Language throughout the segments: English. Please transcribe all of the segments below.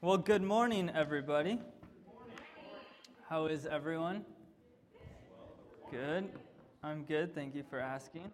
Well, good morning, everybody. How is everyone? Good. I'm good. Thank you for asking.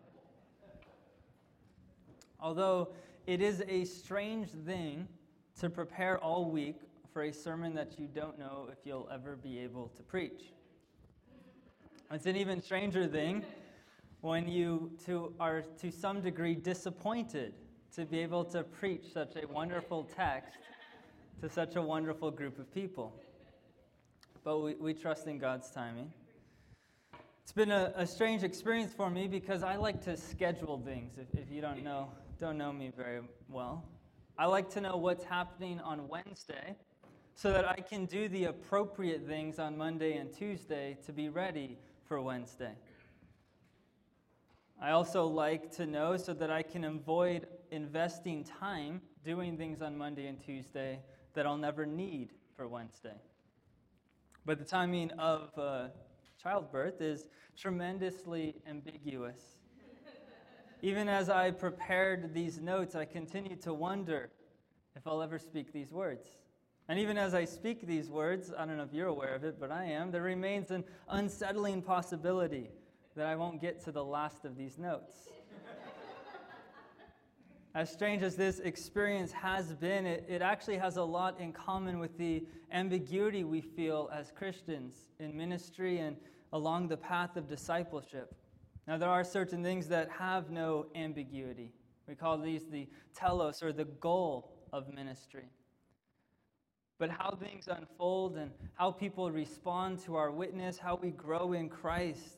Although it is a strange thing to prepare all week for a sermon that you don't know if you'll ever be able to preach. It's an even stranger thing when you are to some degree disappointed to be able to preach such a wonderful text to such a wonderful group of people. But we trust in God's timing. It's been a strange experience for me because I like to schedule things. If you don't know me very well, I like to know what's happening on Wednesday so that I can do the appropriate things on Monday and Tuesday to be ready for Wednesday. I also like to know so that I can avoid investing time doing things on Monday and Tuesday that I'll never need for Wednesday. But the timing of childbirth is tremendously ambiguous. Even as I prepared these notes, I continued to wonder if I'll ever speak these words. And even as I speak these words, I don't know if you're aware of it, but I am, there remains an unsettling possibility that I won't get to the last of these notes. As strange as this experience has been, it actually has a lot in common with the ambiguity we feel as Christians in ministry and along the path of discipleship. Now, there are certain things that have no ambiguity. We call these the telos, or the goal of ministry. But how things unfold and how people respond to our witness, how we grow in Christ,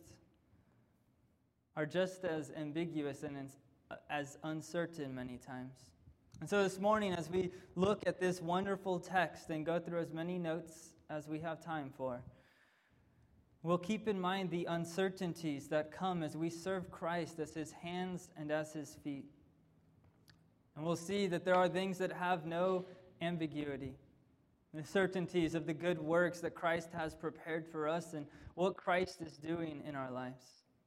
are just as ambiguous and as uncertain many times. And so this morning, as we look at this wonderful text and go through as many notes as we have time for, we'll keep in mind the uncertainties that come as we serve Christ as his hands and as his feet. And we'll see that there are things that have no ambiguity. The certainties of the good works that Christ has prepared for us and what Christ is doing in our lives.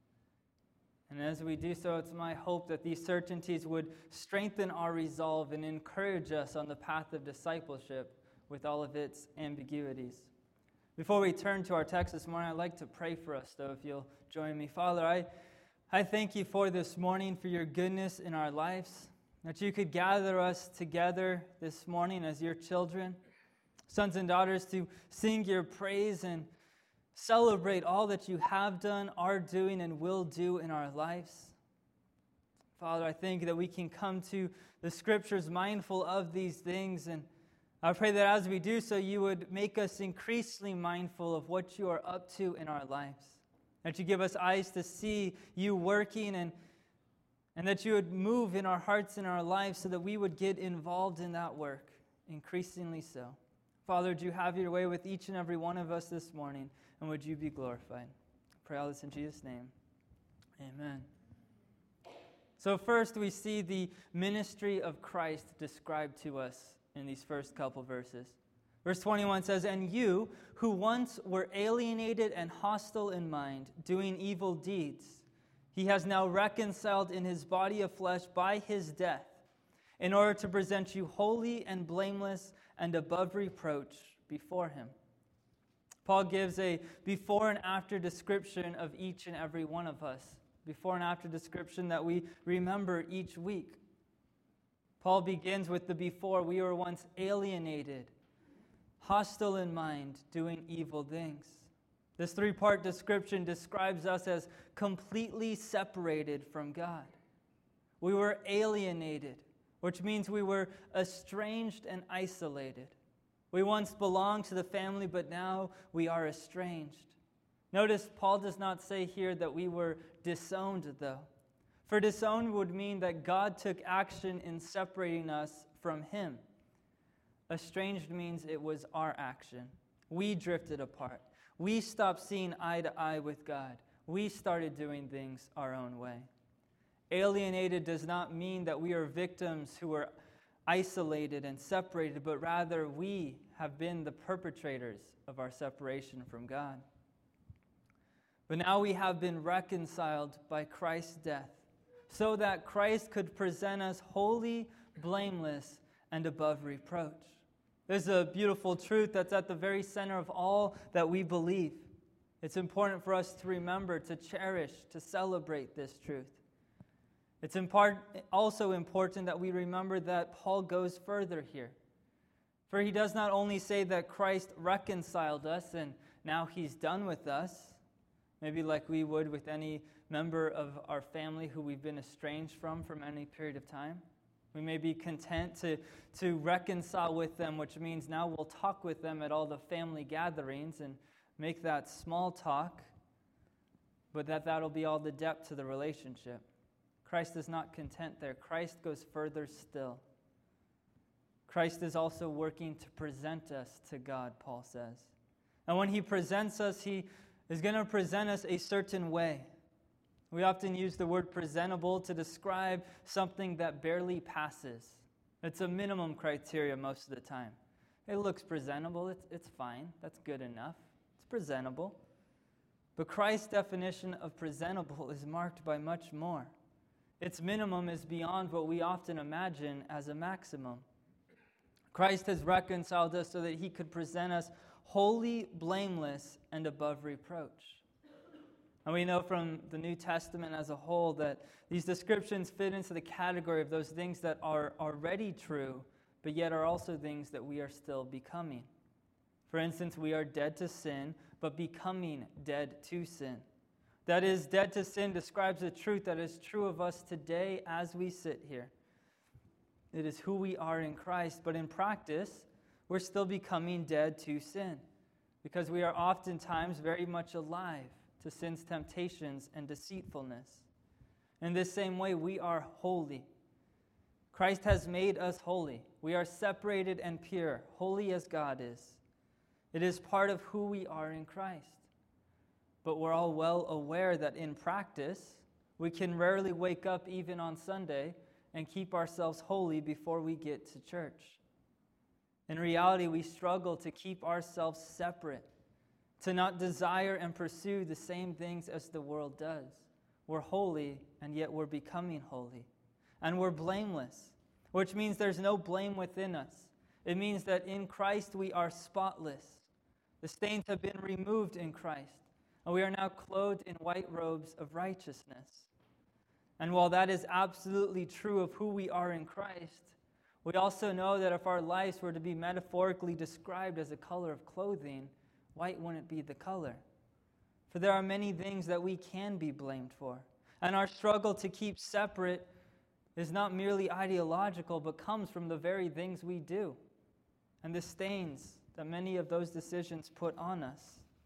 And as we do so, it's my hope that these certainties would strengthen our resolve and encourage us on the path of discipleship with all of its ambiguities. Before we turn to our text this morning, I'd like to pray for us, though, if you'll join me. Father, I thank you for this morning, for your goodness in our lives, that you could gather us together this morning as your children, sons and daughters, to sing your praise and celebrate all that you have done, are doing, and will do in our lives. Father, I think that we can come to the Scriptures mindful of these things, and I pray that as we do so, you would make us increasingly mindful of what you are up to in our lives, that you give us eyes to see you working, and that you would move in our hearts and our lives so that we would get involved in that work, increasingly so. Father, would you have your way with each and every one of us this morning, and would you be glorified? I pray all this in Jesus' name. Amen. So first we see the ministry of Christ described to us in these first couple verses. Verse 21 says, "And you, who once were alienated and hostile in mind, doing evil deeds, he has now reconciled in his body of flesh by his death, in order to present you holy and blameless and above reproach before him." Paul gives a before and after description of each and every one of us. Before and after description that we remember each week. Paul begins with the before. We were once alienated, hostile in mind, doing evil things. This three-part description describes us as completely separated from God. We were alienated, which means we were estranged and isolated. We once belonged to the family, but now we are estranged. Notice Paul does not say here that we were disowned, though. For disowned would mean that God took action in separating us from him. Estranged means it was our action. We drifted apart. We stopped seeing eye to eye with God. We started doing things our own way. Alienated does not mean that we are victims who are isolated and separated, but rather we have been the perpetrators of our separation from God. But now we have been reconciled by Christ's death, so that Christ could present us holy, blameless, and above reproach. There's a beautiful truth that's at the very center of all that we believe. It's important for us to remember, to cherish, to celebrate this truth. It's also important that we remember that Paul goes further here. For he does not only say that Christ reconciled us and now he's done with us, maybe like we would with any member of our family who we've been estranged from for any period of time. We may be content to reconcile with them, which means now we'll talk with them at all the family gatherings and make that small talk, but that'll be all the depth to the relationship. Christ is not content there. Christ goes further still. Christ is also working to present us to God, Paul says. And when he presents us, he is going to present us a certain way. We often use the word presentable to describe something that barely passes. It's a minimum criteria most of the time. It looks presentable, it's fine, that's good enough. It's presentable. But Christ's definition of presentable is marked by much more. Its minimum is beyond what we often imagine as a maximum. Christ has reconciled us so that he could present us holy, blameless, and above reproach. And we know from the New Testament as a whole that these descriptions fit into the category of those things that are already true, but yet are also things that we are still becoming. For instance, we are dead to sin, but becoming dead to sin. That is, dead to sin describes a truth that is true of us today as we sit here. It is who we are in Christ, but in practice, we're still becoming dead to sin because we are oftentimes very much alive to sin's temptations and deceitfulness. In this same way, we are holy. Christ has made us holy. We are separated and pure, holy as God is. It is part of who we are in Christ. But we're all well aware that in practice, we can rarely wake up even on Sunday and keep ourselves holy before we get to church. In reality, we struggle to keep ourselves separate, to not desire and pursue the same things as the world does. We're holy, and yet we're becoming holy. And we're blameless, which means there's no blame within us. It means that in Christ we are spotless. The stains have been removed in Christ. And we are now clothed in white robes of righteousness. And while that is absolutely true of who we are in Christ, we also know that if our lives were to be metaphorically described as a color of clothing, white wouldn't be the color. For there are many things that we can be blamed for. And our struggle to keep separate is not merely ideological, but comes from the very things we do and the stains that many of those decisions put on us.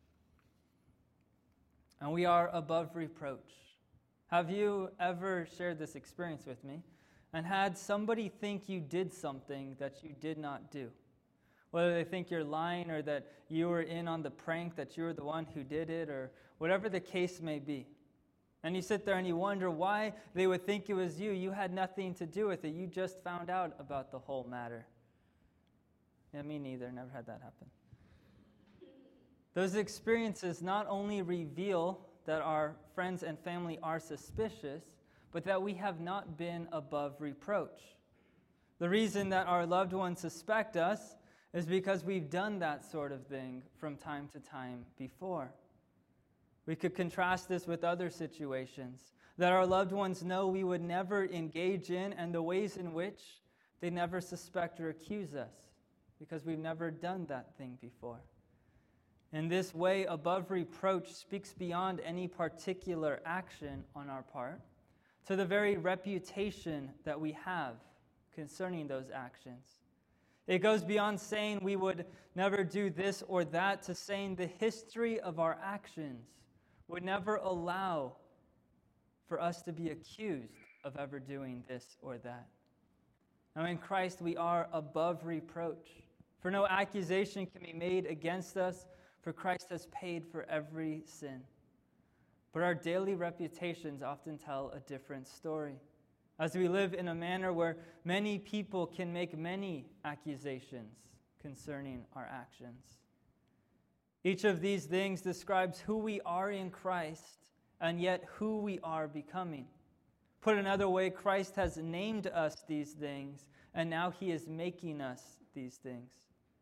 And we are above reproach. Have you ever shared this experience with me and had somebody think you did something that you did not do? Whether they think you're lying or that you were in on the prank, that you were the one who did it, or whatever the case may be. And you sit there and you wonder why they would think it was you. You had nothing to do with it. You just found out about the whole matter. Yeah, me neither. Never had that happen. Those experiences not only reveal that our friends and family are suspicious, but that we have not been above reproach. The reason that our loved ones suspect us is because we've done that sort of thing from time to time before. We could contrast this with other situations that our loved ones know we would never engage in, and the ways in which they never suspect or accuse us because we've never done that thing before. In this way, above reproach speaks beyond any particular action on our part to the very reputation that we have concerning those actions. It goes beyond saying we would never do this or that to saying the history of our actions would never allow for us to be accused of ever doing this or that. Now in Christ we are above reproach, for no accusation can be made against us, for Christ has paid for every sin. But our daily reputations often tell a different story, as we live in a manner where many people can make many accusations concerning our actions. Each of these things describes who we are in Christ and yet who we are becoming. Put another way, Christ has named us these things, and now he is making us these things.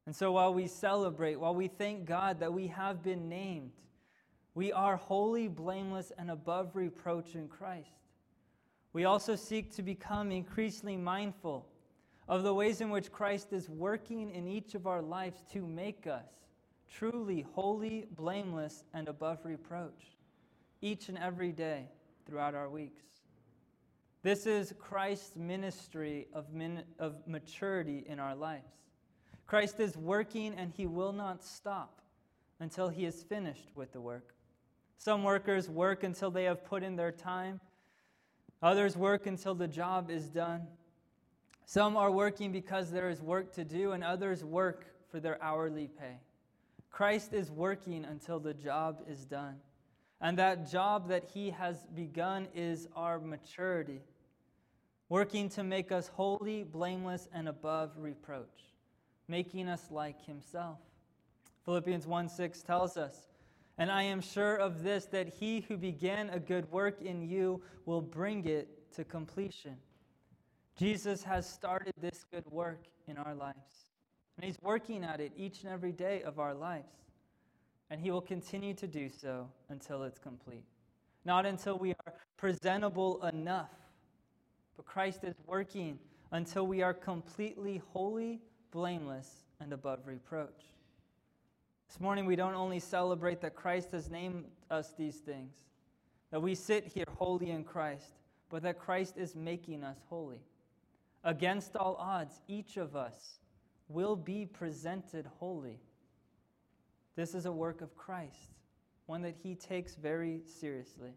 And so while we celebrate, while we thank God that we have been named, we are holy, blameless, and above reproach in Christ. We also seek to become increasingly mindful of the ways in which Christ is working in each of our lives to make us truly holy, blameless, and above reproach, each and every day throughout our weeks. This is Christ's ministry of maturity in our lives. Christ is working, and he will not stop until he is finished with the work. Some workers work until they have put in their time. Others work until the job is done. Some are working because there is work to do, and others work for their hourly pay. Christ is working until the job is done. And that job that he has begun is our maturity, working to make us holy, blameless, and above reproach, making us like himself. Philippians 1:6 tells us, "And I am sure of this, that he who began a good work in you will bring it to completion." Jesus has started this good work in our lives, and he's working at it each and every day of our lives, and he will continue to do so until it's complete. Not until we are presentable enough, but Christ is working until we are completely holy, blameless, and above reproach. This morning, we don't only celebrate that Christ has named us these things, that we sit here holy in Christ, but that Christ is making us holy. Against all odds, each of us will be presented holy. This is a work of Christ, one that he takes very seriously.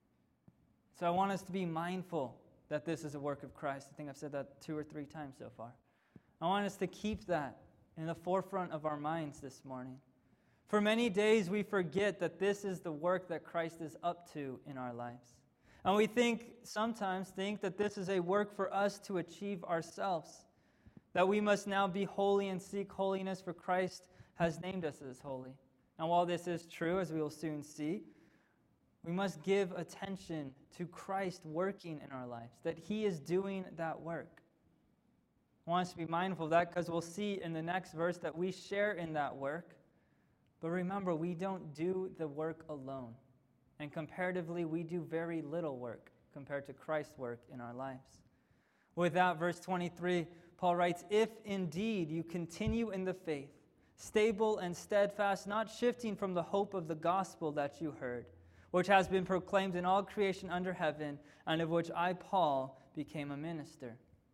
So I want us to be mindful that this is a work of Christ. I think I've said that 2 or 3 times so far. I want us to keep that in the forefront of our minds this morning. For many days, we forget that this is the work that Christ is up to in our lives. And we sometimes think that this is a work for us to achieve ourselves, that we must now be holy and seek holiness, for Christ has named us as holy. And while this is true, as we will soon see, we must give attention to Christ working in our lives, that he is doing that work. I want us to be mindful of that, because we'll see in the next verse that we share in that work. But remember, we don't do the work alone. And comparatively, we do very little work compared to Christ's work in our lives. With that, verse 23, Paul writes, "If indeed you continue in the faith, stable and steadfast, not shifting from the hope of the gospel that you heard, which has been proclaimed in all creation under heaven, and of which I, Paul, became a minister."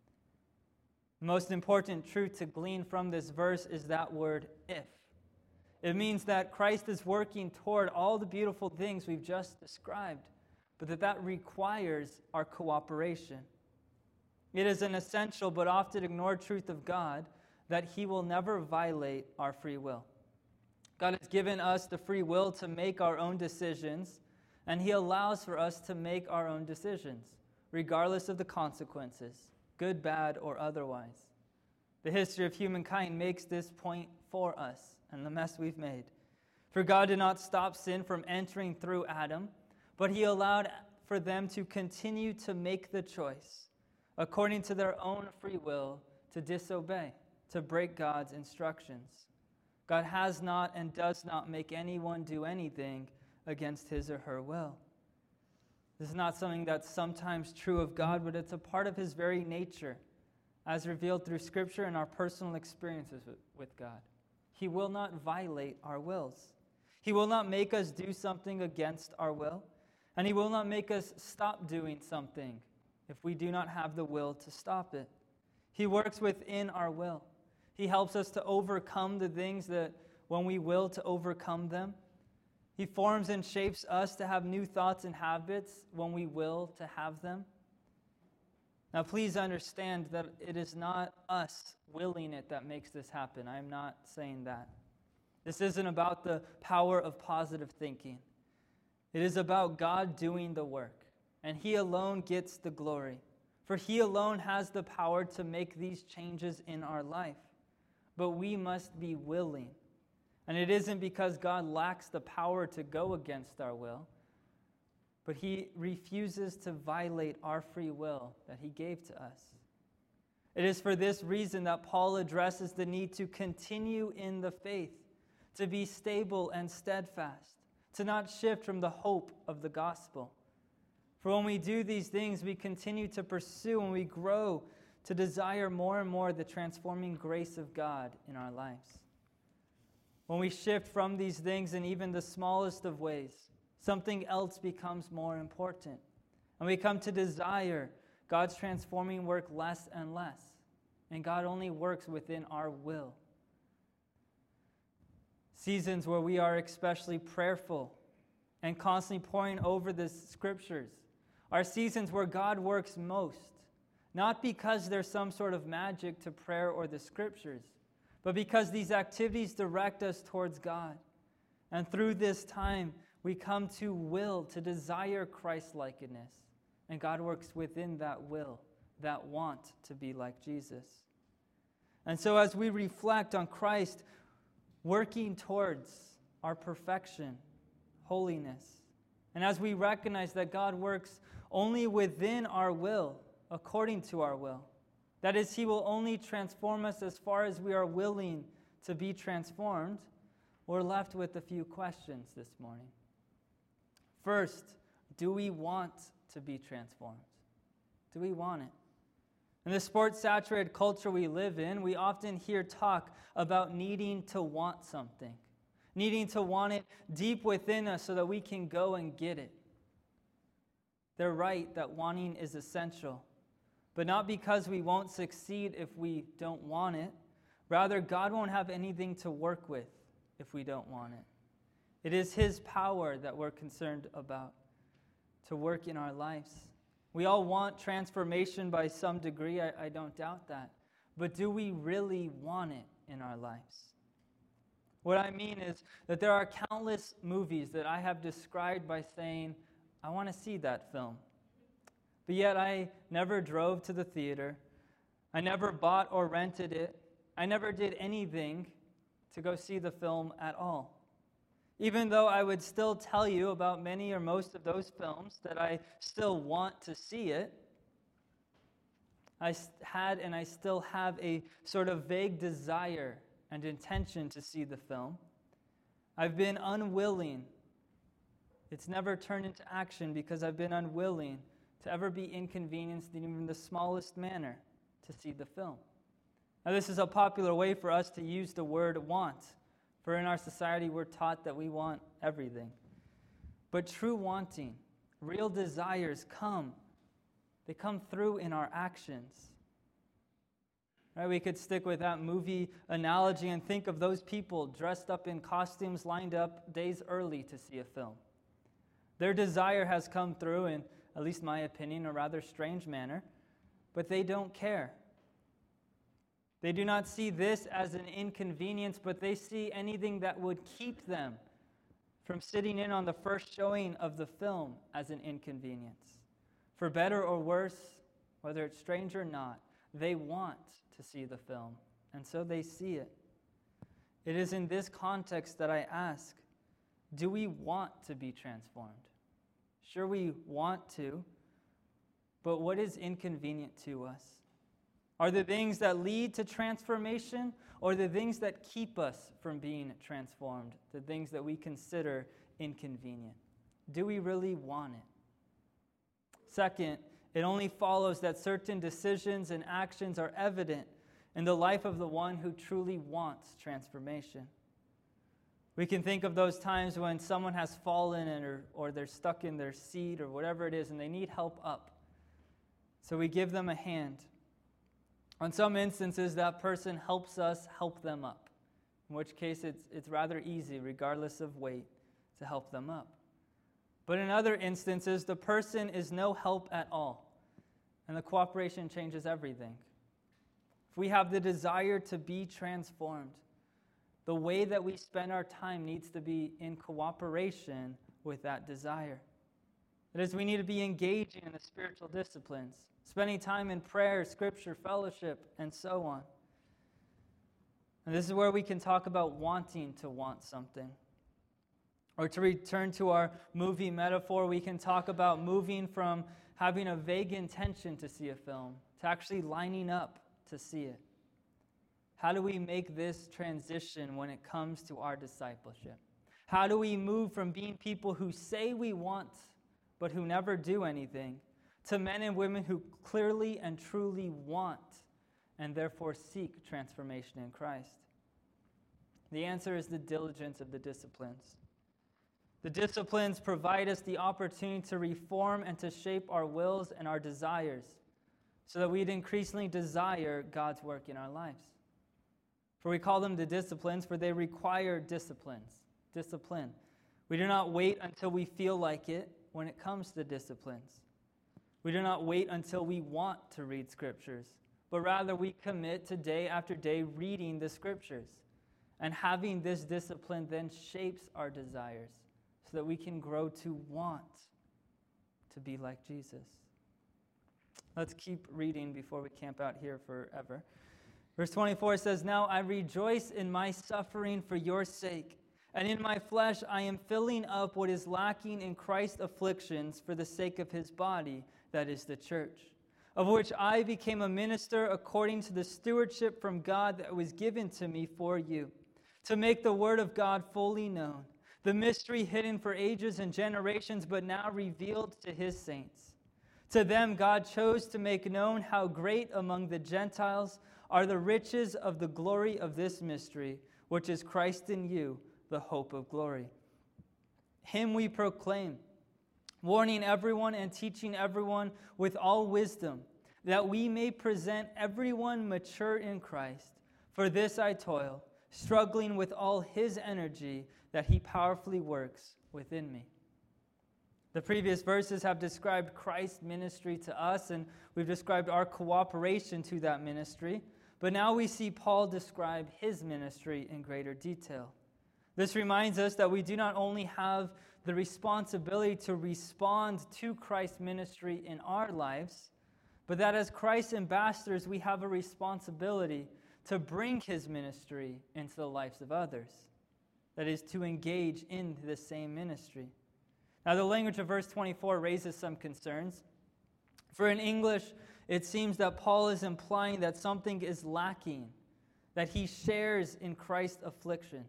The most important truth to glean from this verse is that word, if. It means that Christ is working toward all the beautiful things we've just described, but that requires our cooperation. It is an essential but often ignored truth of God that he will never violate our free will. God has given us the free will to make our own decisions, and he allows for us to make our own decisions, regardless of the consequences, good, bad, or otherwise. The history of humankind makes this point for us and the mess we've made. For God did not stop sin from entering through Adam, but he allowed for them to continue to make the choice, according to their own free will, to disobey, to break God's instructions. God has not and does not make anyone do anything against his or her will. This is not something that's sometimes true of God, but it's a part of his very nature, as revealed through Scripture and our personal experiences with God. He will not violate our wills. He will not make us do something against our will, and he will not make us stop doing something if we do not have the will to stop it. He works within our will. He helps us to overcome the things that when we will to overcome them. He forms and shapes us to have new thoughts and habits when we will to have them. Now, please understand that it is not us willing it that makes this happen. I'm not saying that. This isn't about the power of positive thinking. It is about God doing the work, and he alone gets the glory. For he alone has the power to make these changes in our life. But we must be willing. And it isn't because God lacks the power to go against our will, but he refuses to violate our free will that he gave to us. It is for this reason that Paul addresses the need to continue in the faith, to be stable and steadfast, to not shift from the hope of the gospel. For when we do these things, we continue to pursue and we grow to desire more and more the transforming grace of God in our lives. When we shift from these things in even the smallest of ways, something else becomes more important. And we come to desire God's transforming work less and less. And God only works within our will. Seasons where we are especially prayerful and constantly poring over the scriptures are seasons where God works most. Not because there's some sort of magic to prayer or the scriptures, but because these activities direct us towards God. And through this time, we come to will, to desire Christ-likeness. And God works within that will, that want to be like Jesus. And so as we reflect on Christ working towards our perfection, holiness, and as we recognize that God works only within our will, according to our will, that is, He will only transform us as far as we are willing to be transformed, we're left with a few questions this morning. First, do we want to be transformed? Do we want it? In the sports-saturated culture we live in, we often hear talk about needing to want something, needing to want it deep within us so that we can go and get it. They're right that wanting is essential, but not because we won't succeed if we don't want it. Rather, God won't have anything to work with if we don't want it. It is His power that we're concerned about to work in our lives. We all want transformation by some degree, I don't doubt that. But do we really want it in our lives? What I mean is that there are countless movies that I have described by saying, I want to see that film. But yet I never drove to the theater. I never bought or rented it. I never did anything to go see the film at all. Even though I would still tell you about many or most of those films that I still want to see it, I had and I still have a sort of vague desire and intention to see the film. I've been unwilling. It's never turned into action because I've been unwilling to ever be inconvenienced in even the smallest manner to see the film. Now, this is a popular way for us to use the word want. For in our society, we're taught that we want everything. But true wanting, real desires come. They come through in our actions. Right? We could stick with that movie analogy and think of those people dressed up in costumes lined up days early to see a film. Their desire has come through in, at least my opinion, a rather strange manner, but they don't care. They do not see this as an inconvenience, but they see anything that would keep them from sitting in on the first showing of the film as an inconvenience. For better or worse, whether it's strange or not, they want to see the film, and so they see it. It is in this context that I ask, do we want to be transformed? Sure, we want to, but what is inconvenient to us? Are the things that lead to transformation or the things that keep us from being transformed, the things that we consider inconvenient? Do we really want it? Second, it only follows that certain decisions and actions are evident in the life of the one who truly wants transformation. We can think of those times when someone has fallen or they're stuck in their seat or whatever it is and they need help up. So we give them a hand. On some instances, that person helps us help them up, in which case it's rather easy, regardless of weight, to help them up. But in other instances, the person is no help at all, and the cooperation changes everything. If we have the desire to be transformed, the way that we spend our time needs to be in cooperation with that desire. That is, we need to be engaging in the spiritual disciplines, spending time in prayer, scripture, fellowship, and so on. And this is where we can talk about wanting to want something. Or to return to our movie metaphor, we can talk about moving from having a vague intention to see a film to actually lining up to see it? How do we make this transition when it comes to our discipleship? How do we move from being people who say we want but who never do anything to men and women who clearly and truly want and therefore seek transformation in Christ? The answer is the diligence of the disciplines. The disciplines provide us the opportunity to reform and to shape our wills and our desires so that we'd increasingly desire God's work in our lives. For we call them the disciplines, for they require discipline. We do not wait until we feel like it when it comes to disciplines. We do not wait until we want to read scriptures, but rather we commit to day after day reading the scriptures. And having this discipline then shapes our desires so that we can grow to want to be like Jesus. Let's keep reading before we camp out here forever. Verse 24 says, "Now I rejoice in my suffering for your sake, and in my flesh I am filling up what is lacking in Christ's afflictions for the sake of his body, that is the church, of which I became a minister according to the stewardship from God that was given to me for you, to make the word of God fully known, the mystery hidden for ages and generations, but now revealed to his saints. To them God chose to make known how great among the Gentiles are the riches of the glory of this mystery, which is Christ in you, the hope of glory. Him we proclaim, warning everyone and teaching everyone with all wisdom, that we may present everyone mature in Christ. For this I toil, struggling with all his energy that he powerfully works within me." The previous verses have described Christ's ministry to us, and we've described our cooperation to that ministry. But now we see Paul describe his ministry in greater detail. This reminds us that we do not only have the responsibility to respond to Christ's ministry in our lives, but that as Christ's ambassadors, we have a responsibility to bring his ministry into the lives of others. That is, to engage in the same ministry. Now, the language of verse 24 raises some concerns. For in English, it seems that Paul is implying that something is lacking, that he shares in Christ's afflictions.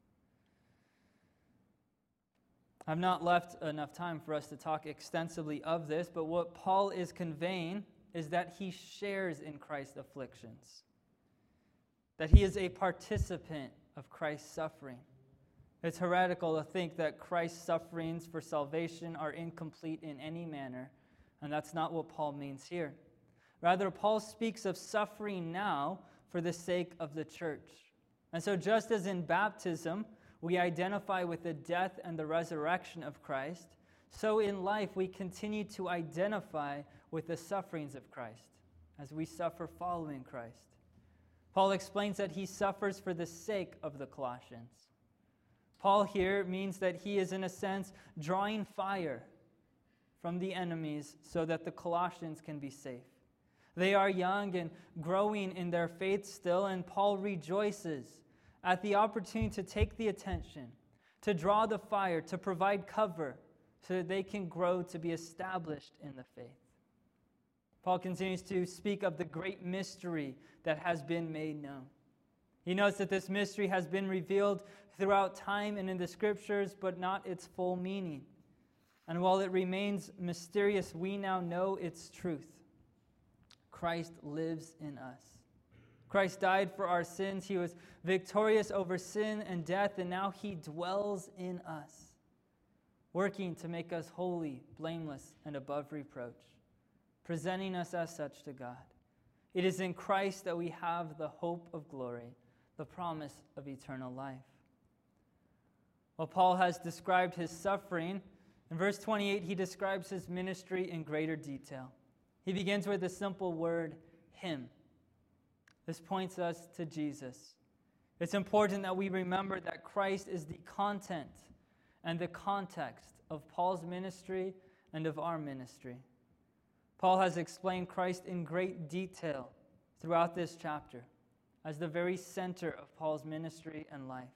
I've not left enough time for us to talk extensively of this, but what Paul is conveying is that he shares in Christ's afflictions, that he is a participant of Christ's suffering. It's heretical to think that Christ's sufferings for salvation are incomplete in any manner, and that's not what Paul means here. Rather, Paul speaks of suffering now for the sake of the church. And so just as in baptism, we identify with the death and the resurrection of Christ, so in life we continue to identify with the sufferings of Christ as we suffer following Christ. Paul explains that he suffers for the sake of the Colossians. Paul here means that he is, in a sense, drawing fire from the enemies so that the Colossians can be safe. They are young and growing in their faith still, and Paul rejoices at the opportunity to take the attention, to draw the fire, to provide cover so that they can grow to be established in the faith. Paul continues to speak of the great mystery that has been made known. He notes that this mystery has been revealed throughout time and in the scriptures, but not its full meaning. And while it remains mysterious, we now know its truth. Christ lives in us. Christ died for our sins. He was victorious over sin and death, and now he dwells in us, working to make us holy, blameless, and above reproach, presenting us as such to God. It is in Christ that we have the hope of glory, the promise of eternal life. While Paul has described his suffering, in verse 28, he describes his ministry in greater detail. He begins with the simple word, him. This points us to Jesus. It's important that we remember that Christ is the content and the context of Paul's ministry and of our ministry. Paul has explained Christ in great detail throughout this chapter as the very center of Paul's ministry and life.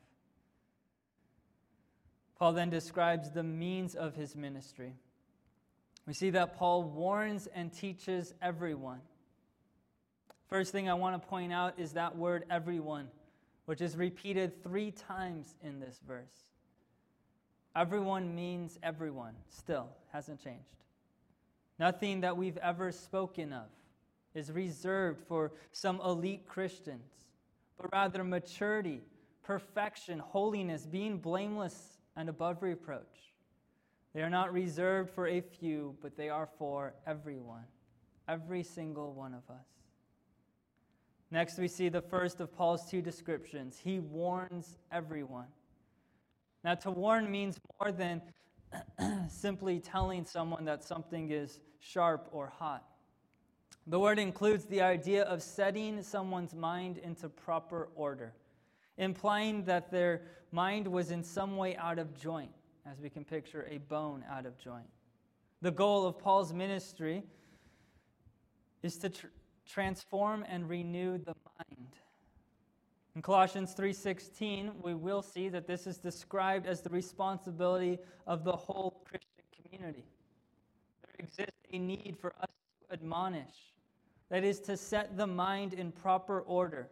Paul then describes the means of his ministry. We see that Paul warns and teaches everyone. First thing I want to point out is that word everyone, which is repeated 3 times in this verse. Everyone means everyone, still, hasn't changed. Nothing that we've ever spoken of is reserved for some elite Christians, but rather maturity, perfection, holiness, being blameless and above reproach. They are not reserved for a few, but they are for everyone, every single one of us. Next, we see the first of Paul's 2 descriptions. He warns everyone. Now, to warn means more than simply telling someone that something is sharp or hot. The word includes the idea of setting someone's mind into proper order, implying that their mind was in some way out of joint, as we can picture a bone out of joint. The goal of Paul's ministry is to transform and renew the mind. In Colossians 3:16, we will see that this is described as the responsibility of the whole Christian community. There exists a need for us to admonish, that is, to set the mind in proper order.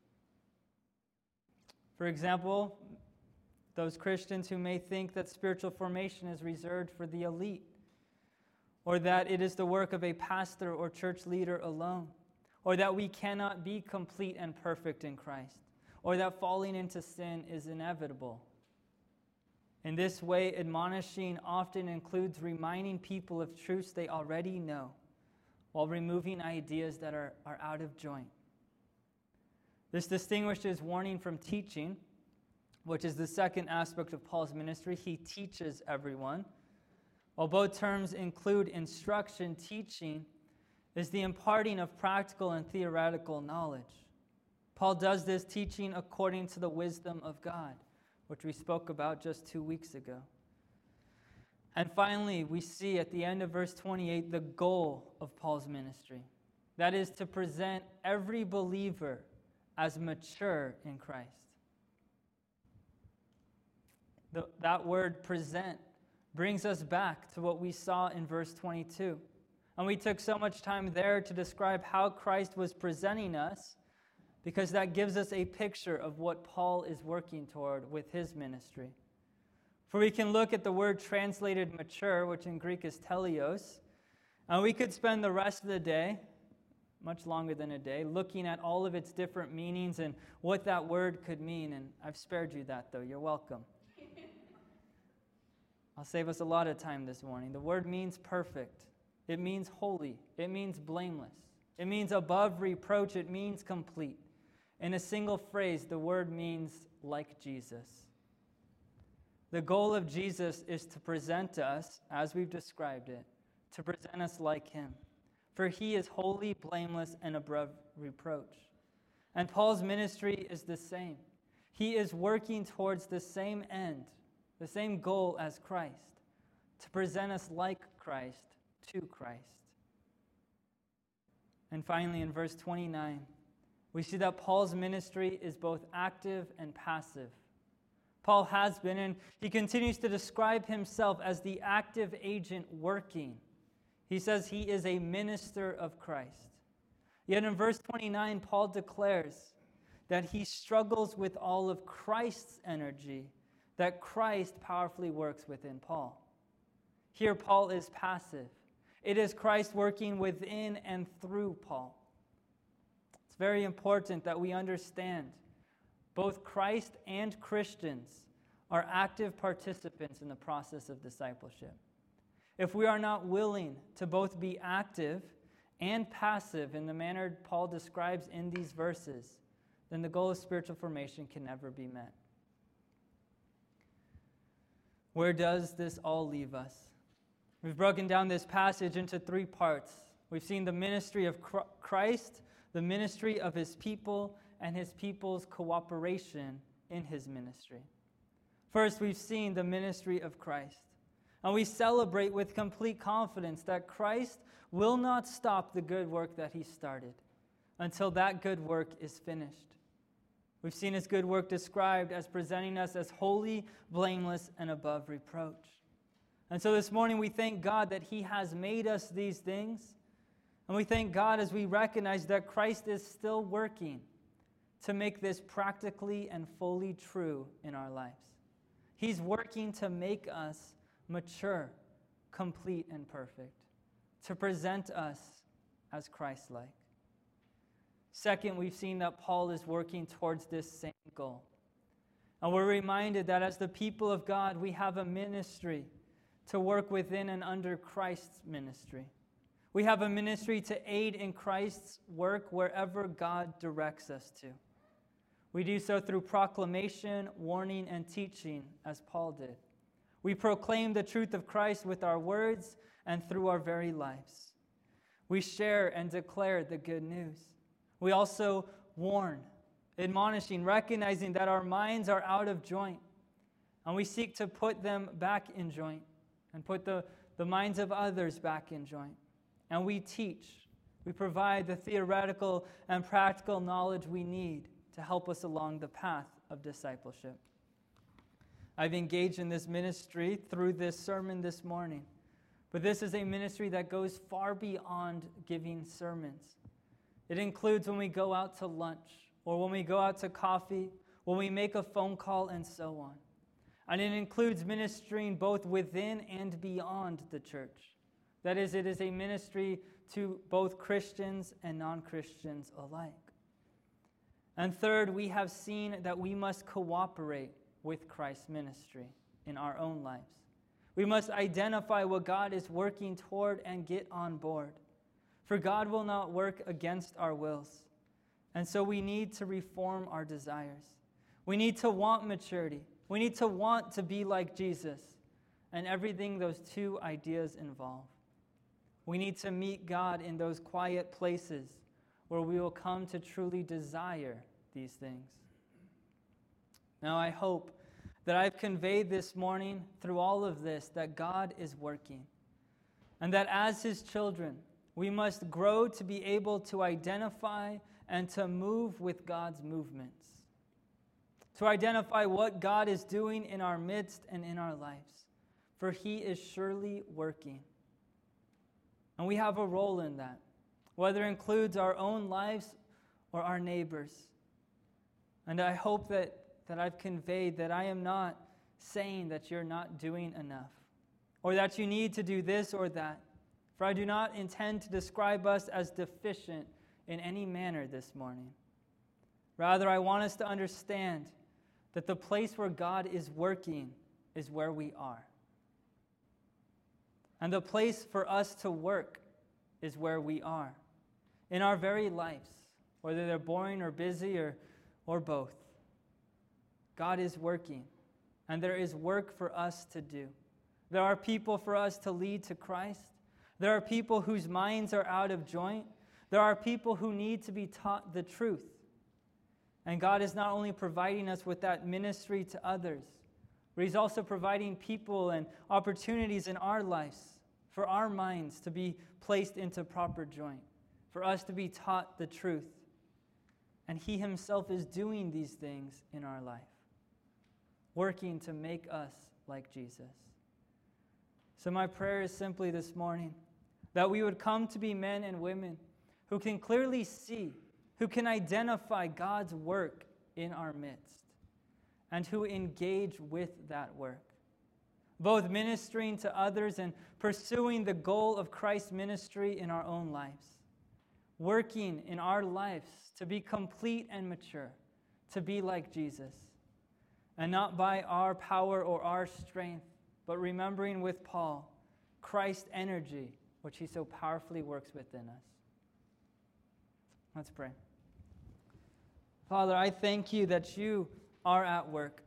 For example, those Christians who may think that spiritual formation is reserved for the elite, or that it is the work of a pastor or church leader alone, or that we cannot be complete and perfect in Christ, or that falling into sin is inevitable. In this way, admonishing often includes reminding people of truths they already know, while removing ideas that are out of joint. This distinguishes warning from teaching, which is the second aspect of Paul's ministry. He teaches everyone. While both terms include instruction, teaching is the imparting of practical and theoretical knowledge. Paul does this teaching according to the wisdom of God, which we spoke about just 2 weeks ago. And finally, we see at the end of verse 28 the goal of Paul's ministry. That is to present every believer as mature in Christ. That word present brings us back to what we saw in verse 22. And we took so much time there to describe how Christ was presenting us, because that gives us a picture of what Paul is working toward with his ministry. For we can look at the word translated mature, which in Greek is teleos, and we could spend the rest of the day, much longer than a day, looking at all of its different meanings and what that word could mean. And I've spared you that, though. You're welcome. I'll save us a lot of time this morning. The word means perfect. It means holy. It means blameless. It means above reproach. It means complete. In a single phrase, the word means like Jesus. The goal of Jesus is to present us, as we've described it, to present us like him. For he is holy, blameless, and above reproach. And Paul's ministry is the same. He is working towards the same end, the same goal as Christ, to present us like Christ to Christ. And finally, in verse 29, we see that Paul's ministry is both active and passive. Paul has been, and he continues to describe himself as the active agent working. He says he is a minister of Christ. Yet in verse 29, Paul declares that he struggles with all of Christ's energy, that Christ powerfully works within Paul. Here, Paul is passive. It is Christ working within and through Paul. It's very important that we understand both Christ and Christians are active participants in the process of discipleship. If we are not willing to both be active and passive in the manner Paul describes in these verses, then the goal of spiritual formation can never be met. Where does this all leave us? We've broken down this passage into 3 parts. We've seen the ministry of Christ, the ministry of his people, and his people's cooperation in his ministry. First, we've seen the ministry of Christ. And we celebrate with complete confidence that Christ will not stop the good work that he started until that good work is finished. We've seen his good work described as presenting us as holy, blameless, and above reproach. And so this morning we thank God that he has made us these things, And we thank God as we recognize that Christ is still working to make this practically and fully true in our lives. He's working to make us mature, complete, and perfect, to present us as Christ-like. Second, we've seen that Paul is working towards this same goal. And we're reminded that as the people of God, we have a ministry to work within and under Christ's ministry. We have a ministry to aid in Christ's work wherever God directs us to. We do so through proclamation, warning, and teaching, as Paul did. We proclaim the truth of Christ with our words and through our very lives. We share and declare the good news. We also warn, admonishing, recognizing that our minds are out of joint, and we seek to put them back in joint and put the minds of others back in joint. And we teach. We provide the theoretical and practical knowledge we need to help us along the path of discipleship. I've engaged in this ministry through this sermon this morning, but this is a ministry that goes far beyond giving sermons. It includes when we go out to lunch, or when we go out to coffee, when we make a phone call, and so on. And it includes ministering both within and beyond the church. That is, it is a ministry to both Christians and non-Christians alike. And third, we have seen that we must cooperate with Christ's ministry in our own lives. We must identify what God is working toward and get on board. For God will not work against our wills. And so we need to reform our desires. We need to want maturity. We need to want to be like Jesus and everything those two ideas involve. We need to meet God in those quiet places where we will come to truly desire these things. Now, I hope that I've conveyed this morning through all of this that God is working, and that as His children, we must grow to be able to identify and to move with God's movements, to identify what God is doing in our midst and in our lives, for He is surely working. And we have a role in that, whether it includes our own lives or our neighbors. And I hope that I've conveyed that I am not saying that you're not doing enough, or that you need to do this or that. For I do not intend to describe us as deficient in any manner this morning. Rather, I want us to understand that the place where God is working is where we are. And the place for us to work is where we are, in our very lives, whether they're boring or busy or both. God is working, and there is work for us to do. There are people for us to lead to Christ. There are people whose minds are out of joint. There are people who need to be taught the truth. And God is not only providing us with that ministry to others, but He's also providing people and opportunities in our lives for our minds to be placed into proper joint, for us to be taught the truth. And He Himself is doing these things in our life, working to make us like Jesus. So my prayer is simply this morning that we would come to be men and women who can clearly see, who can identify God's work in our midst, and who engage with that work, both ministering to others and pursuing the goal of Christ's ministry in our own lives, working in our lives to be complete and mature, to be like Jesus, and not by our power or our strength, but remembering with Paul Christ's energy, which He so powerfully works within us. Let's pray. Father, I thank You that You are at work,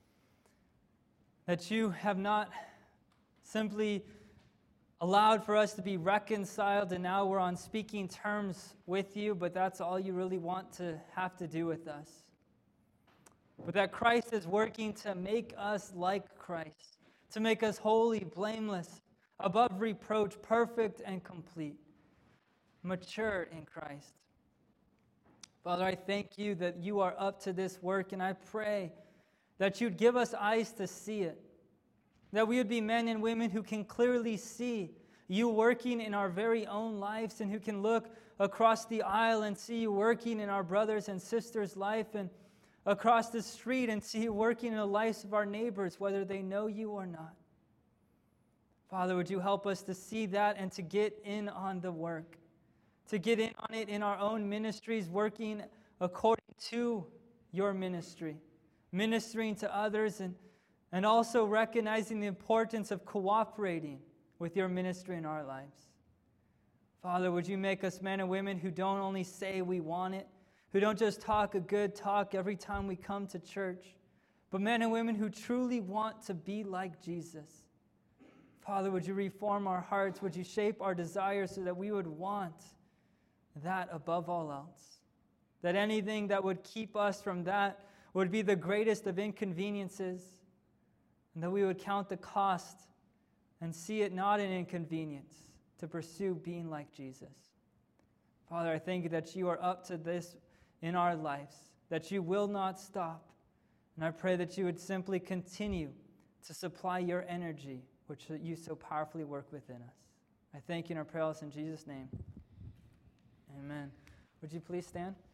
that You have not simply allowed for us to be reconciled and now we're on speaking terms with You, but that's all You really want to have to do with us. But that Christ is working to make us like Christ, to make us holy, blameless, above reproach, perfect and complete, mature in Christ. Father, I thank You that You are up to this work, and I pray that You'd give us eyes to see it, that we would be men and women who can clearly see you working in our very own lives, and who can look across the aisle and see you working in our brothers and sisters' life, and across the street and see you working in the lives of our neighbors, whether they know you or not. Father, would you help us to see that and to get in on the work, to get in on it in our own ministries, working according to your ministry, ministering to others, and also recognizing the importance of cooperating with your ministry in our lives. Father, would you make us men and women who don't only say we want it, who don't just talk a good talk every time we come to church, but men and women who truly want to be like Jesus. Father, would you reform our hearts? Would you shape our desires so that we would want that above all else? That anything that would keep us from that would be the greatest of inconveniences, and that we would count the cost and see it not an inconvenience to pursue being like Jesus. Father, I thank you that you are up to this in our lives, that you will not stop. And I pray that you would simply continue to supply your energy, which you so powerfully work within us. I thank you and I pray all this in Jesus' name. Amen. Would you please stand?